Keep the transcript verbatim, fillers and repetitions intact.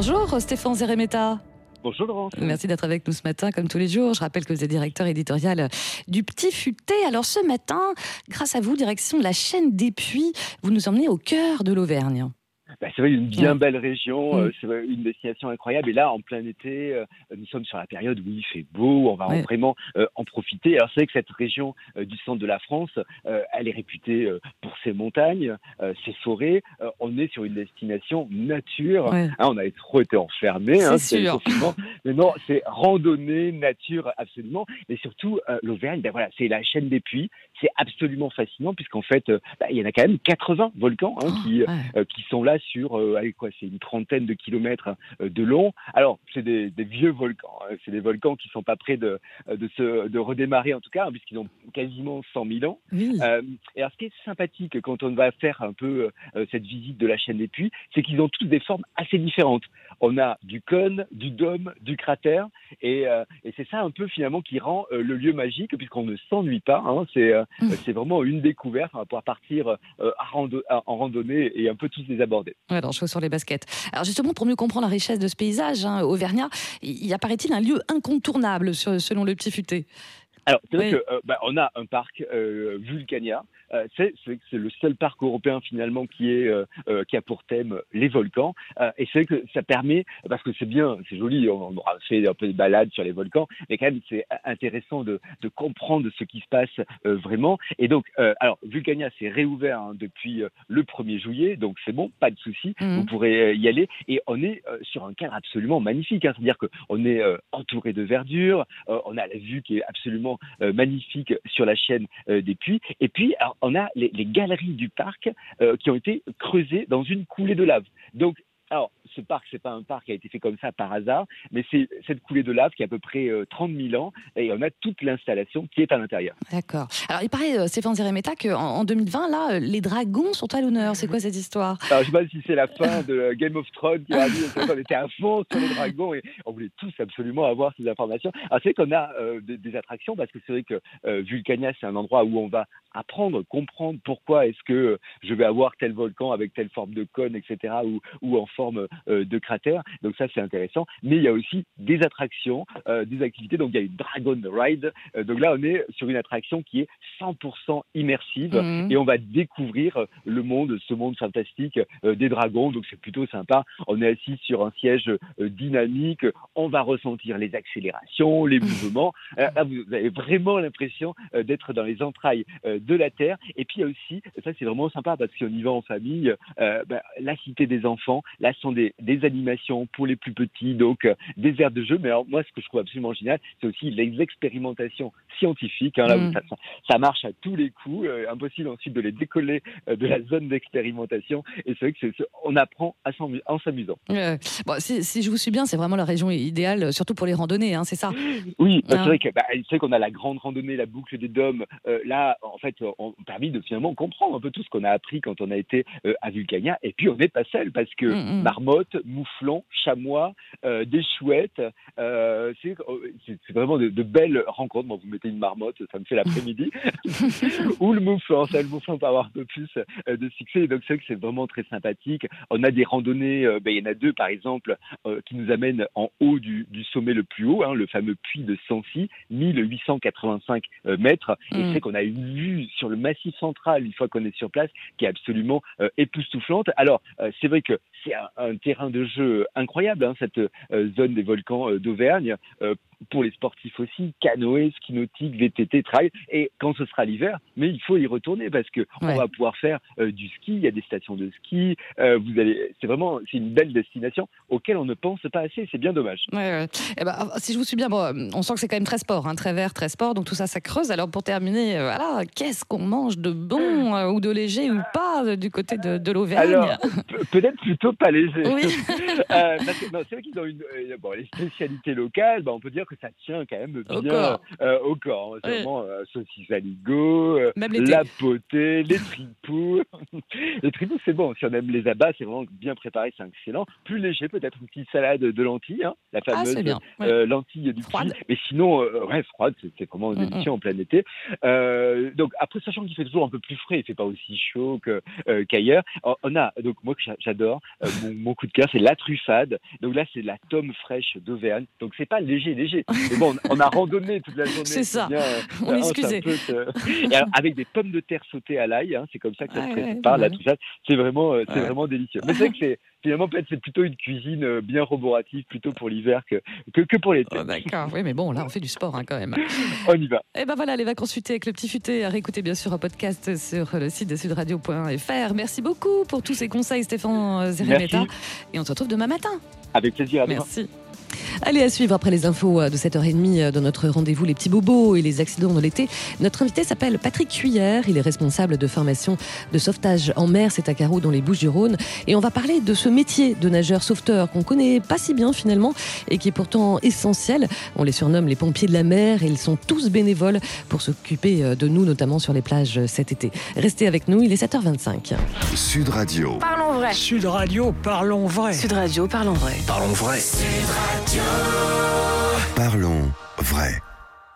Bonjour Stéphane Zeremeta. Bonjour Laurence. Merci d'être avec nous ce matin, comme tous les jours. Je rappelle que vous êtes directeur éditorial du Petit Futé. Alors ce matin, grâce à vous, direction de la chaîne des Puys, vous nous emmenez au cœur de l'Auvergne. Bah, c'est vrai, une bien ouais. belle région, mmh. euh, c'est vrai, une destination incroyable. Et là, en plein été, euh, nous sommes sur la période où il fait beau, on va ouais. en vraiment euh, en profiter. Alors c'est vrai que cette région euh, du centre de la France, euh, elle est réputée euh, pour ses montagnes, euh, ses forêts. Euh, on est sur une destination nature. Ouais. Hein, on avait trop été enfermés, c'est hein, sûr. le confinement. Mais non, c'est randonnée, nature, absolument. Mais surtout, euh, l'Auvergne, ben voilà, c'est la chaîne des Puys. C'est absolument fascinant puisqu'en fait, euh, bah, il y en a quand même quatre-vingts volcans hein, oh, qui, ouais. euh, qui sont là sur, euh, allez, quoi, c'est une trentaine de kilomètres euh, de long. Alors, c'est des, des vieux volcans. Hein, c'est des volcans qui sont pas prêts de, de, se, de redémarrer en tout cas, hein, puisqu'ils ont quasiment cent mille ans. Oui. Euh, et alors, ce qui est sympathique quand on va faire un peu euh, cette visite de la chaîne des Puys, c'est qu'ils ont tous des formes assez différentes. On a du cône, du dôme, du cratère, et, euh, et c'est ça un peu finalement qui rend euh, le lieu magique, puisqu'on ne s'ennuie pas. Hein, c'est, euh, mmh. c'est vraiment une découverte. On va pouvoir partir euh, à rando- à, en randonnée et un peu tous les aborder. Ouais, alors, chaud sur les baskets. Alors justement, pour mieux comprendre la richesse de ce paysage hein, auvergnat, il y apparaît-il un lieu incontournable sur, selon le Petit Futé. Alors, c'est vrai oui. que euh, bah, on a un parc euh, Vulcania. Euh, c'est, c'est, c'est le seul parc européen finalement qui est euh, euh, qui a pour thème les volcans. Euh, et c'est vrai que ça permet, parce que c'est bien, c'est joli, on, on aura fait un peu de balades sur les volcans, mais quand même c'est intéressant de, de comprendre ce qui se passe euh, vraiment. Et donc, euh, alors Vulcania c'est réouvert hein, depuis euh, le premier juillet, donc c'est bon, pas de souci, mmh. vous pourrez y aller. Et on est euh, sur un cadre absolument magnifique, hein, c'est-à-dire qu'on est euh, entouré de verdure, euh, on a la vue qui est absolument Euh, magnifique sur la chaîne euh, des Puys. Et puis, alors, on a les, les galeries du parc euh, qui ont été creusées dans une coulée de lave. Donc, alors, ce parc, c'est pas un parc qui a été fait comme ça par hasard, mais c'est cette coulée de lave qui a à peu près euh, trente mille ans et on a toute l'installation qui est à l'intérieur. D'accord. Alors, il paraît, euh, Stéphane Zeremeta, qu'en en deux mille vingt, là, les dragons sont à l'honneur. C'est quoi cette histoire? Alors, je sais pas si c'est la fin de Game of Thrones qui a dit qu'on était à fond sur les dragons et on voulait tous absolument avoir ces informations. Alors, c'est vrai qu'on a euh, des, des attractions parce que c'est vrai que euh, Vulcania, c'est un endroit où on va apprendre, comprendre pourquoi est-ce que je vais avoir tel volcan avec telle forme de cône, et cetera, ou, ou en forme euh, de cratère. Donc ça, c'est intéressant. Mais il y a aussi des attractions, euh, des activités. Donc il y a une Dragon Ride. Euh, donc là, on est sur une attraction qui est cent pour cent immersive mmh. et on va découvrir le monde, ce monde fantastique euh, des dragons. Donc c'est plutôt sympa. On est assis sur un siège euh, dynamique. On va ressentir les accélérations, les mouvements. Euh, là, vous avez vraiment l'impression euh, d'être dans les entrailles euh, de la Terre. Et puis il y a aussi, ça c'est vraiment sympa parce qu'on y va en famille, euh, bah, la cité des enfants. Là, ce sont des, des animations pour les plus petits, donc euh, des aires de jeu. Mais alors moi, ce que je trouve absolument génial, c'est aussi les expérimentations scientifiques. Hein, là, mmh. ça, ça, ça marche à tous les coups. Euh, impossible ensuite de les décoller euh, de la zone d'expérimentation. Et c'est vrai que c'est, c'est, on apprend à s'en, en s'amusant. Euh, bon, si, si je vous suis bien, c'est vraiment la région idéale, surtout pour les randonnées, hein, c'est ça? Oui, bah, hein. c'est vrai que bah, c'est vrai qu'on a la grande randonnée, la boucle des Dômes. Euh, là, en fait, on a permis de finalement comprendre un peu tout ce qu'on a appris quand on a été euh, à Vulcania. Et puis, on n'est pas seul parce que mmh, mmh. marmottes, mouflons, chamois, euh, des chouettes, euh, c'est, c'est, c'est vraiment de, de belles rencontres. Bon, vous mettez une marmotte, ça me fait l'après-midi. Ou le mouflon, ça, le mouflon peut avoir un peu plus euh, de succès. Donc, c'est vrai que c'est vraiment très sympathique. On a des randonnées, euh, bah, il y en a deux, par exemple, euh, qui nous amènent en haut du, du sommet le plus haut, hein, le fameux puits de Sancy, mille huit cent quatre-vingt-cinq euh, mètres. mmh. Et c'est qu'on a une vue sur le massif central, une fois qu'on est sur place, qui est absolument euh, époustouflante. Alors, euh, c'est vrai que c'est un, un terrain de jeu incroyable, hein, cette euh, zone des volcans euh, d'Auvergne. Euh, pour les sportifs aussi, canoë, ski nautique, V T T, trail, et quand ce sera l'hiver, mais il faut y retourner parce que ouais. on va pouvoir faire euh, du ski, il y a des stations de ski, euh, vous allez, c'est vraiment, c'est une belle destination auquel on ne pense pas assez, c'est bien dommage. Ouais, ouais. Eh ben, si je vous suis bien, bon, on sent que c'est quand même très sport, hein, très vert, très sport, donc tout ça, ça creuse. Alors pour terminer, euh, voilà, qu'est-ce qu'on mange de bon euh, ou de léger ou pas euh, du côté de, de l'Auvergne? Alors, peut-être plutôt pas léger. Oui. euh, parce que, non, c'est vrai qu'ils ont une, euh, bon, les spécialités locales, bah, on peut dire que ça tient quand même Au bien corps. Euh, au corps. C'est Oui. vraiment euh, saucisse aligot, euh, Même l'été. la potée, les tripous. Les tripous, c'est bon. Si on aime les abats, c'est vraiment bien préparé, c'est excellent. Plus léger, peut-être une petite salade de lentilles, hein, la Ah, fameuse c'est bien. Ouais. euh, lentille du Froide. Puy. Mais sinon, euh, ouais, froide, c'est, c'est vraiment délicieux Mm-mm. en plein été. Euh, donc après, sachant qu'il fait toujours un peu plus frais, il fait pas aussi chaud que, euh, qu'ailleurs. On a, donc moi que j'adore, euh, mon, mon coup de cœur, c'est la truffade. Donc là, c'est de la tome fraîche d'Auvergne. Donc c'est pas léger, léger. Mais bon, on a randonné toute la journée. C'est ça. Bien, on euh, est excusé. Euh... Et alors, avec des pommes de terre sautées à l'ail, hein, c'est comme ça que ça ouais, se ouais, prépare, la truffade. C'est vraiment, euh, c'est ouais. vraiment délicieux. Mais c'est vrai que c'est finalement peut-être c'est plutôt une cuisine euh, bien roborative, plutôt pour l'hiver que, que, que pour l'été. Oh, d'accord. Oui, mais bon, là, on fait du sport hein, quand même. On y va. Et ben voilà, les vacances futées avec le petit futé à réécouter bien sûr un podcast sur le site de sudradio point f r. Merci beaucoup pour tous ces conseils, Stéphane Zeremeta. Et on se retrouve demain matin. Avec plaisir. À demain. Merci. Allez, à suivre après les infos de sept heures trente dans notre rendez-vous Les petits bobos et les accidents de l'été. Notre invité s'appelle Patrick Cuillère. Il est responsable de formation de sauvetage en mer, c'est à Carreau dans les Bouches-du-Rhône. Et on va parler de ce métier de nageur sauveteur qu'on connaît pas si bien finalement et qui est pourtant essentiel. On les surnomme les pompiers de la mer et ils sont tous bénévoles pour s'occuper de nous, notamment sur les plages cet été. Restez avec nous, il est sept heures vingt-cinq. Sud Radio. Parlons vrai. Sud Radio, parlons vrai. Sud Radio, parlons vrai. Parlons vrai. Sud Radio. Parlons vrai.